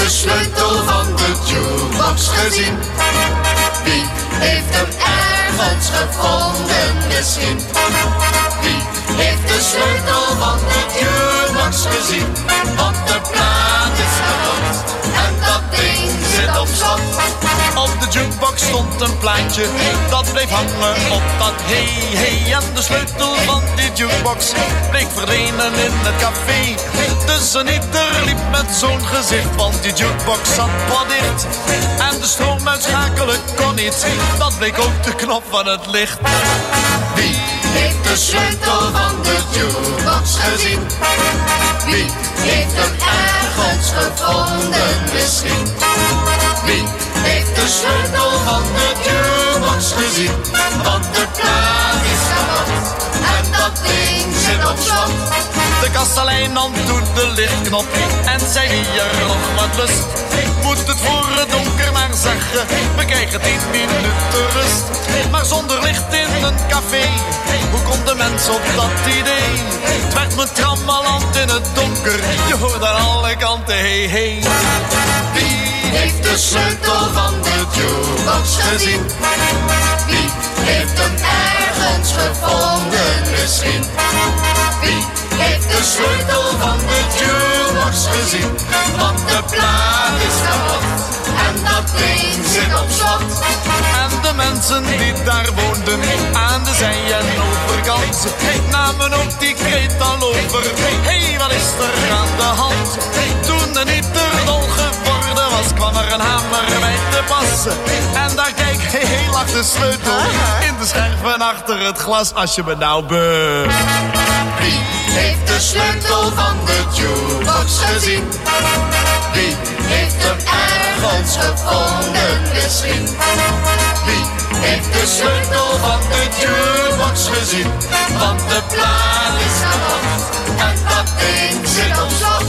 de sleutel van de jukebox gezien? Wie heeft hem ergens gevonden misschien? Wie heeft de sleutel van de jukebox gezien? Want de plaat is kapot en dat ding zit op slot. Op de jukebox stond een plaatje, dat bleef hangen op dat hey. En de sleutel van die jukebox bleek verdwenen in het café. Dus een ieder liep met zo'n gezicht, want die jukebox zat wat dicht. En de stroom uitschakelen kon niet, dat bleek ook de knop van het licht. Wie heeft de sleutel van de jukebox gezien? Wie heeft hem ergens gevonden misschien? Wie heeft de sleutel van de jukebox gezien? Want de plaat is kapot en dat ding zit op slot. De kastelein nam toen de lichtknop en zei wie er nog wat lust. Moet het voor het donker maar zeggen, we krijgen 10 minuten rust. Maar zonder licht in een café, hoe komt de mens op dat idee? Het werd me trammeland in het donker, je hoorde aan alle kanten hey. Wie heeft de sleutel van de jukebox gezien? Wie heeft hem ergens gevonden misschien? Wie heeft de sleutel van de jukebox gezien? Want de plaat is kapot en dat ding zit op slot. En de mensen die daar woonden aan de zij- en overkant namen ook die kreet al over. Hey, wat is er aan de hand? Toen een ieder dol geworden was, kwam er een hamer bij te passen. En daar kijk, hey, lag de sleutel in de scherven achter het glas. Als je me nou Wie heeft de sleutel van de jukebox gezien? Wie heeft hem ergens gevonden misschien? Wie heeft de sleutel van de jukebox gezien? Want de plaat is kapot en dat ding zit op slot.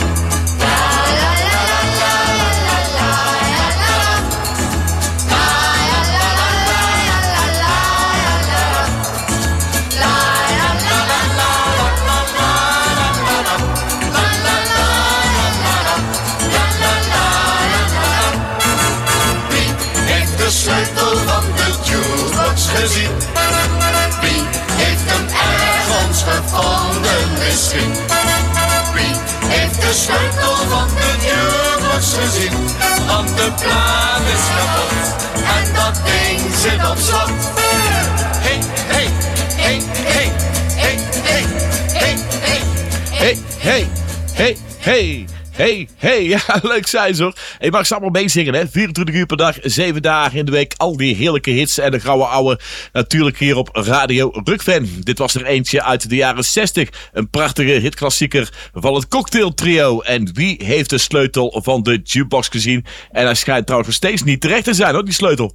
De sleutel van de jukebox gezien? Wie heeft hem ergens gevonden misschien? Wie heeft de sleutel van de jukebox gezien? Want de plaat is kapot en dat ding zit op slot. Hey, hey, hey, hey, hey, hey, hey, hey, hey, hey, hey. Hey, ja, leuk zijn ze hoor. Je mag ze allemaal meezingen, hè. 24 uur per dag, 7 dagen in de week. Al die heerlijke hits en de gouden ouwe. Natuurlijk hier op Radio Rukven. Dit was er eentje uit de jaren 60. Een prachtige hitklassieker van het Cocktail Trio. En wie heeft de sleutel van de jukebox gezien? En hij schijnt trouwens nog steeds niet terecht te zijn, hoor, die sleutel.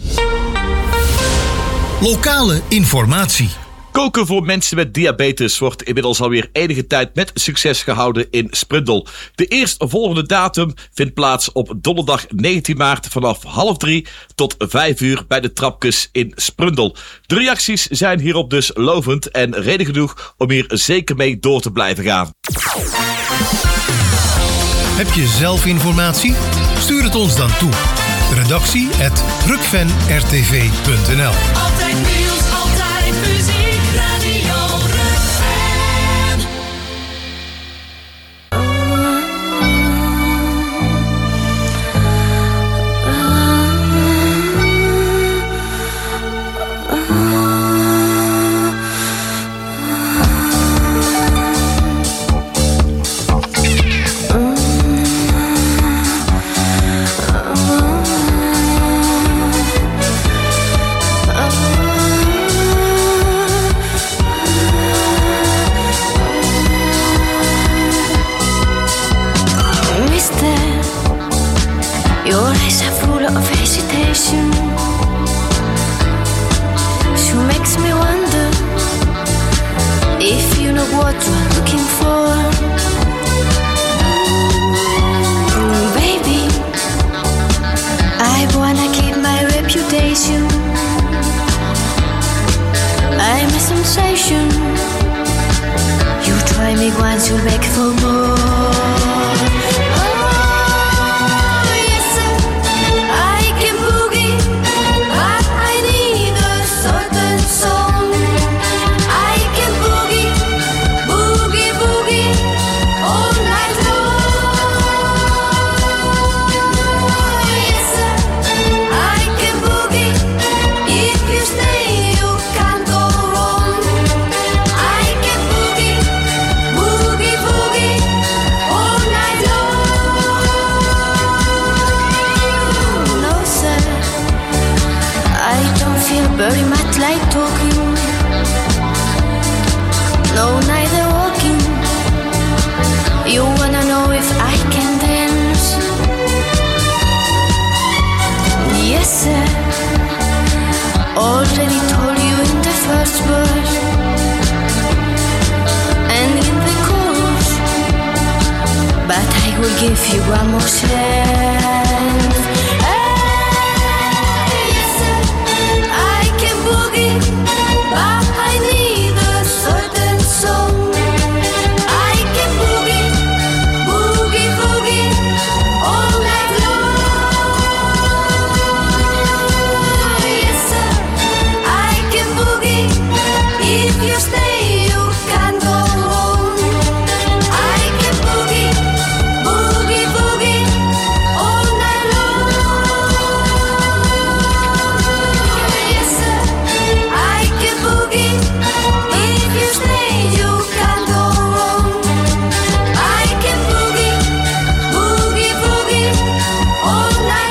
Lokale informatie. Koken voor mensen met diabetes wordt inmiddels alweer enige tijd met succes gehouden in Sprundel. De eerstvolgende datum vindt plaats op donderdag 19 maart vanaf 2:30 tot 5 uur bij de Trapkes in Sprundel. De reacties zijn hierop dus lovend en reden genoeg om hier zeker mee door te blijven gaan. Heb je zelf informatie? Stuur het ons dan toe. redactie@rukvenrtv.nl. Altijd nieuws, altijd muziek. Radio Rukven. Your eyes are full of hesitation. She makes me wonder if you know what you're looking for. Baby, I wanna keep my reputation. I'm a sensation. You try me once, you'll beg for more. give you one more chance. Hey, yes, I can boogie, but I need a certain song. I can boogie, boogie, boogie all night long. Yes, I can boogie. If you stay, you can't go wrong. I can boogie, boogie, boogie all night long. Yes, I can boogie. If you stay, you can't go wrong. I can boogie, boogie, boogie all night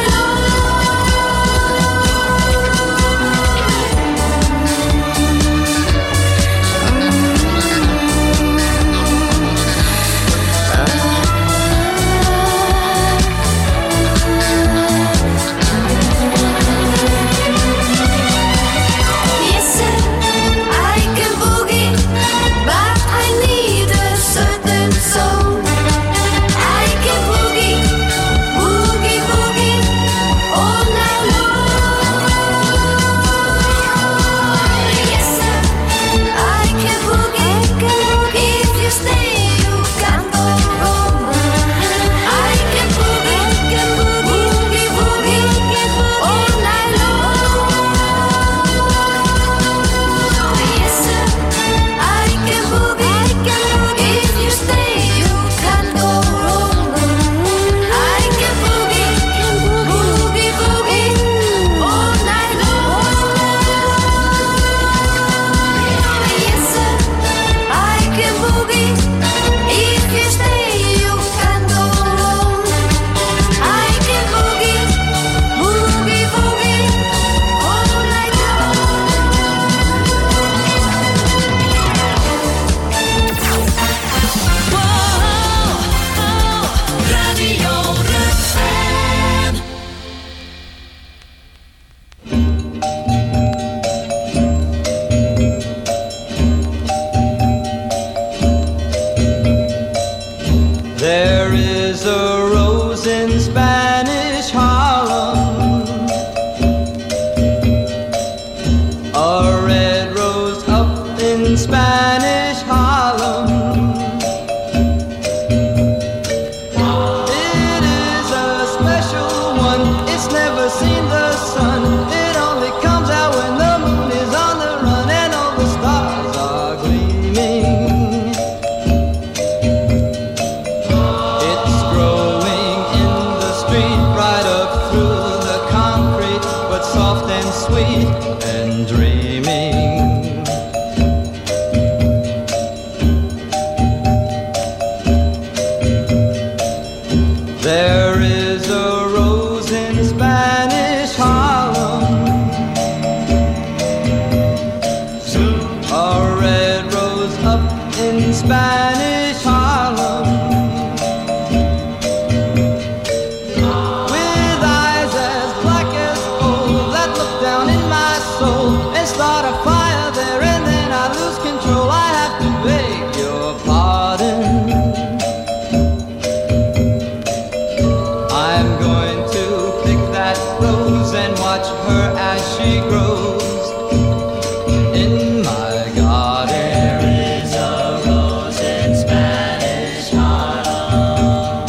Yes, I can boogie, but I need a certain song. I can boogie, boogie, boogie all night long. Yes, I can boogie. If you stay, you can't go wrong. I can boogie, boogie, boogie all night long. Yes, I can boogie. If you stay, you can't go wrong. I can boogie, boogie, boogie all night long. Yes, I can boogie. If you stay, you can't go wrong. I can boogie, boogie, boogie all night Radio Rukven. There is a rose in Spanish Harlem, a red rose up in Spanish Harlem. It is a special one, it's never seen the sun. It only comes out when the moon is on the run and all the stars are gleaming. It's growing in the street right up through the concrete, but soft and sweet and dreaming. There is a rose in Spanish Harlem, a red rose up in Spanish Harlem, with eyes as black as coal that look down in my soul and start a fire there, and then I lose control. I have to beg your pardon. I'm going to pick that rose and watch her as she grows in my garden. There is a rose in Spanish Harlem.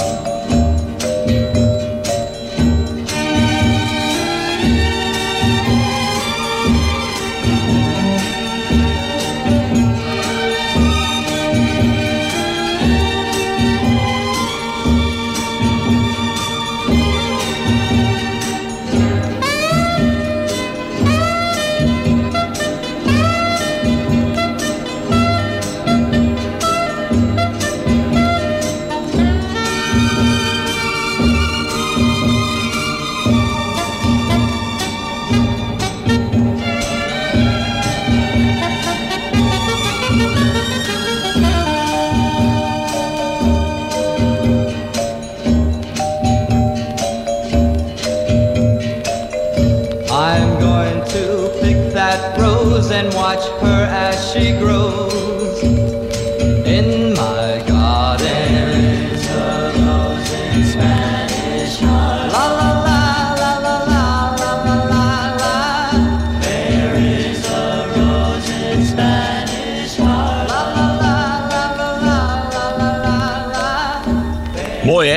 rose and watch her as she grows in my garden. There's a rose in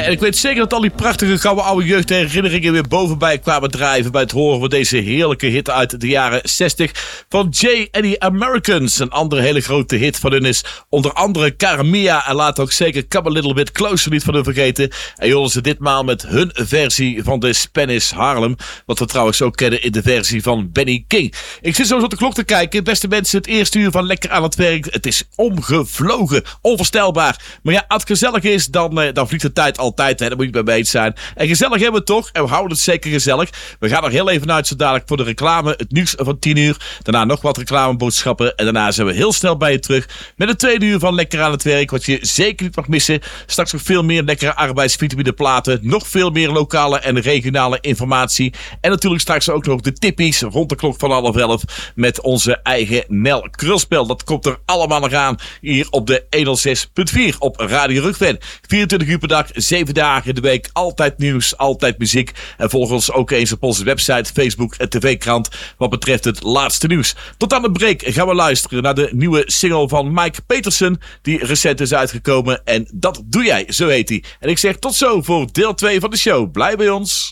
En ik weet zeker dat al die prachtige gouden oude jeugdherinneringen weer bovenbij kwamen drijven bij het horen van deze heerlijke hit uit de jaren 60 van Jay and the Americans. Een andere hele grote hit van hun is onder andere Caramia en laat ook zeker Come a Little Bit Closer niet van hun vergeten. En je hoorde ze ditmaal met hun versie van de Spanish Harlem, wat we trouwens ook kennen in de versie van Benny King. Ik zit zo eens op de klok te kijken. Beste mensen, het eerste uur van Lekker aan het Werk. Het is omgevlogen, onvoorstelbaar. Maar ja, als het gezellig is, dan vliegt de tijd altijd. Hè. Daar moet je bij mij eens zijn. En gezellig hebben we het toch. En we houden het zeker gezellig. We gaan er heel even uit zo dadelijk voor de reclame. Het nieuws van 10 uur. Daarna nog wat reclameboodschappen. En daarna zijn we heel snel bij je terug met het tweede uur van Lekker aan het Werk. Wat je zeker niet mag missen. Straks nog veel meer lekkere arbeidsvitamine platen. Nog veel meer lokale en regionale informatie. En natuurlijk straks ook nog de tippies rond de klok van 10:30 met onze eigen Nel Krulspel. Dat komt er allemaal nog aan hier op de 106.4 op Radio Rugven. 24 uur per dag, 7 dagen in de week. Altijd nieuws, altijd muziek. En volg ons ook eens op onze website, Facebook en tv-krant wat betreft het laatste nieuws. Tot aan de break gaan we luisteren naar de nieuwe single van Mike Petersen die recent is uitgekomen. En Dat Doe Jij, zo heet hij. En ik zeg tot zo voor deel 2 van de show. Blijf bij ons.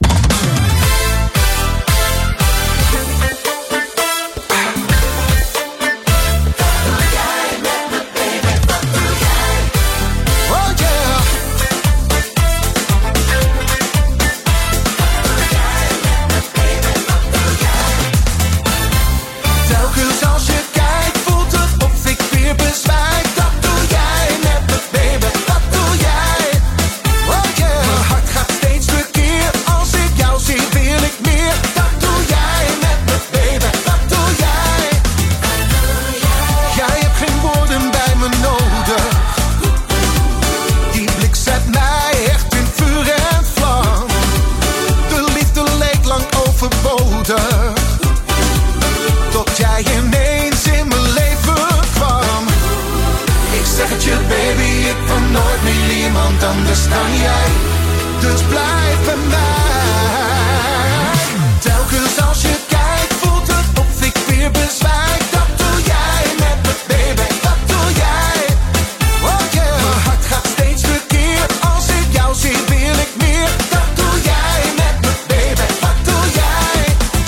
Anders dan jij, dus blijf bij mij. Telkens als je kijkt, voelt het of ik weer bezwijk. Dat doe jij met me, baby, dat doe jij. Oh yeah. Mijn hart gaat steeds verkeer, als ik jou zie wil ik meer. Dat doe jij met me, baby, dat doe jij.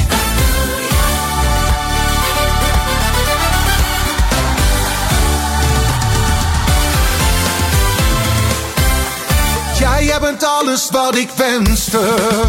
Jij bent alles wat ik wenste.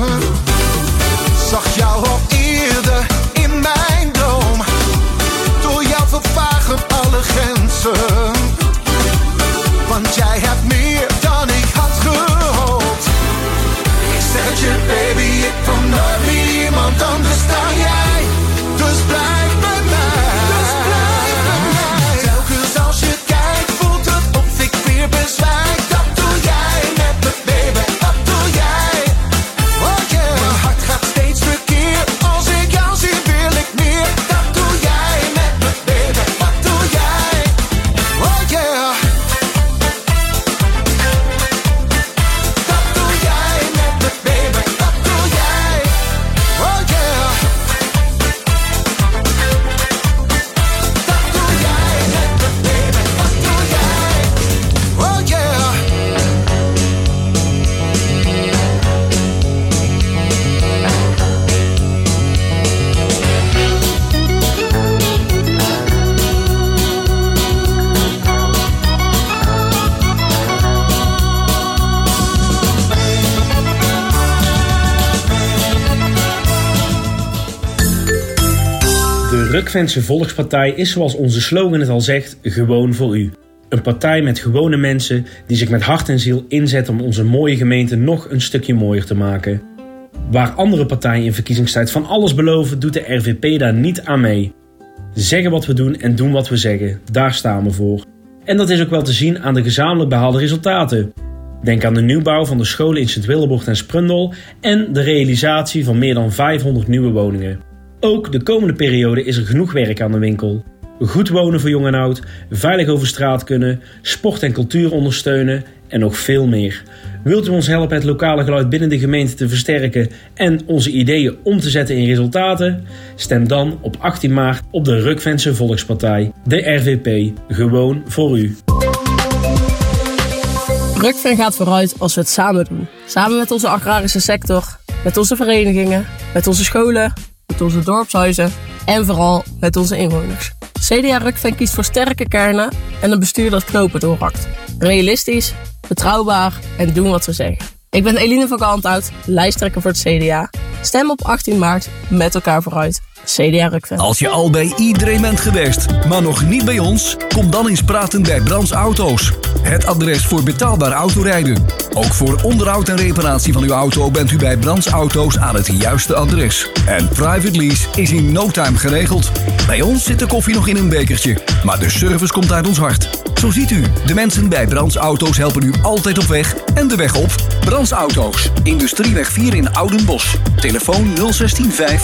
Zag jou al eerder in mijn droom. Door jou vervagen alle grenzen. Want jij hebt meer dan ik had gehoopt. Ik zeg het je baby, ik vond nooit meer iemand anders dan jij. Dus blijf bij mij. Dus blijf bij mij. Telkens als je kijkt, voelt het of ik weer bezwijk. Dat doe jij met me, baby, dat doe jij. Oh yeah. Mijn hart gaat steeds verkeer, als ik jou zie wil ik meer. Dat doe jij met me, baby, dat doe jij. Oh yeah. Dat doe jij met me, baby, dat doe jij. Oh yeah. Dat doe jij met me, baby, dat doe jij. Oh yeah. De Rukvense Volkspartij is, zoals onze slogan het al zegt, gewoon voor u. Een partij met gewone mensen die zich met hart en ziel inzetten om onze mooie gemeente nog een stukje mooier te maken. Waar andere partijen in verkiezingstijd van alles beloven, doet de RVP daar niet aan mee. Zeggen wat we doen en doen wat we zeggen, daar staan we voor. En dat is ook wel te zien aan de gezamenlijk behaalde resultaten. Denk aan de nieuwbouw van de scholen in Sint-Willeboort en Sprundel en de realisatie van meer dan 500 nieuwe woningen. Ook de komende periode is er genoeg werk aan de winkel. Goed wonen voor jong en oud, veilig over straat kunnen, sport en cultuur ondersteunen en nog veel meer. Wilt u ons helpen het lokale geluid binnen de gemeente te versterken en onze ideeën om te zetten in resultaten? Stem dan op 18 maart op de Rukvense Volkspartij, de RVP, gewoon voor u. Rukven gaat vooruit als we het samen doen. Samen met onze agrarische sector, met onze verenigingen, met onze scholen, met onze dorpshuizen en vooral met onze inwoners. CDA Rukven kiest voor sterke kernen en een bestuur dat knopen doorhakt. Realistisch, betrouwbaar en doen wat we zeggen. Ik ben Eline van Kalmthout, lijsttrekker voor het CDA. Stem op 18 maart met elkaar vooruit. CDA Rukven. Als je al bij iedereen bent geweest, maar nog niet bij ons, kom dan eens praten bij Brands Auto's. Het adres voor betaalbaar autorijden. Ook voor onderhoud en reparatie van uw auto bent u bij Brands Auto's aan het juiste adres. En private lease is in no time geregeld. Bij ons zit de koffie nog in een bekertje, maar de service komt uit ons hart. Zo ziet u, de mensen bij Brands Auto's helpen u altijd op weg en de weg op. Brands Auto's, Industrieweg 4 in Oudenbosch. Telefoon 016 5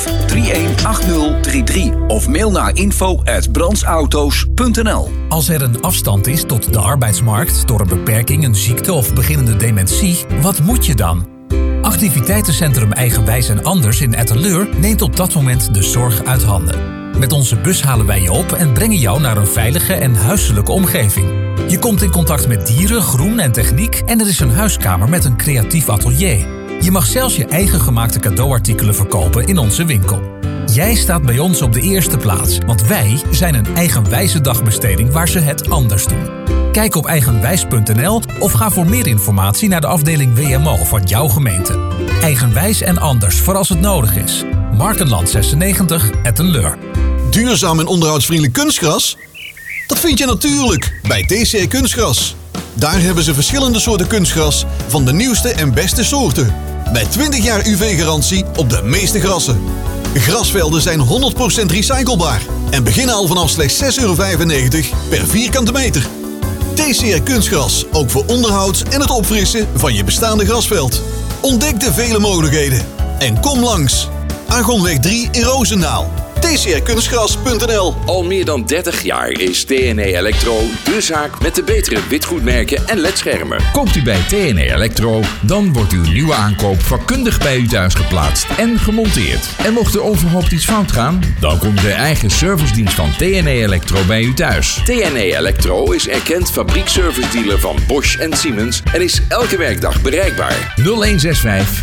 318033 of mail naar info@brandsauto's.nl. Als er een afstand is tot de arbeidsmarkt door een beperking, een ziekte of beginnende dementie, wat moet je dan? Activiteitencentrum Eigenwijs en Anders in Etteleur neemt op dat moment de zorg uit handen. Met onze bus halen wij je op en brengen jou naar een veilige en huiselijke omgeving. Je komt in contact met dieren, groen en techniek en er is een huiskamer met een creatief atelier. Je mag zelfs je eigen gemaakte cadeauartikelen verkopen in onze winkel. Jij staat bij ons op de eerste plaats, want wij zijn een eigenwijze dagbesteding waar ze het anders doen. Kijk op eigenwijs.nl of ga voor meer informatie naar de afdeling WMO van jouw gemeente. Eigenwijs en anders voor als het nodig is. Markenland 96, Etteleur. Duurzaam en onderhoudsvriendelijk kunstgras? Dat vind je natuurlijk bij TCR Kunstgras. Daar hebben ze verschillende soorten kunstgras van de nieuwste en beste soorten. Met 20 jaar UV-garantie op de meeste grassen. Grasvelden zijn 100% recyclebaar en beginnen al vanaf slechts €6,95 per vierkante meter. TCR Kunstgras, ook voor onderhoud en het opfrissen van je bestaande grasveld. Ontdek de vele mogelijkheden en kom langs. Argonweg 3 in Roosendaal. tcrkunstgras.nl. Al meer dan 30 jaar is TNE Electro de zaak met de betere witgoedmerken en ledschermen. Koopt u bij TNE Electro, dan wordt uw nieuwe aankoop vakkundig bij u thuis geplaatst en gemonteerd. En mocht er onverhoopt iets fout gaan, dan komt de eigen servicedienst van TNE Electro bij u thuis. TNE Electro is erkend fabriekservice dealer van Bosch en Siemens en is elke werkdag bereikbaar. 0165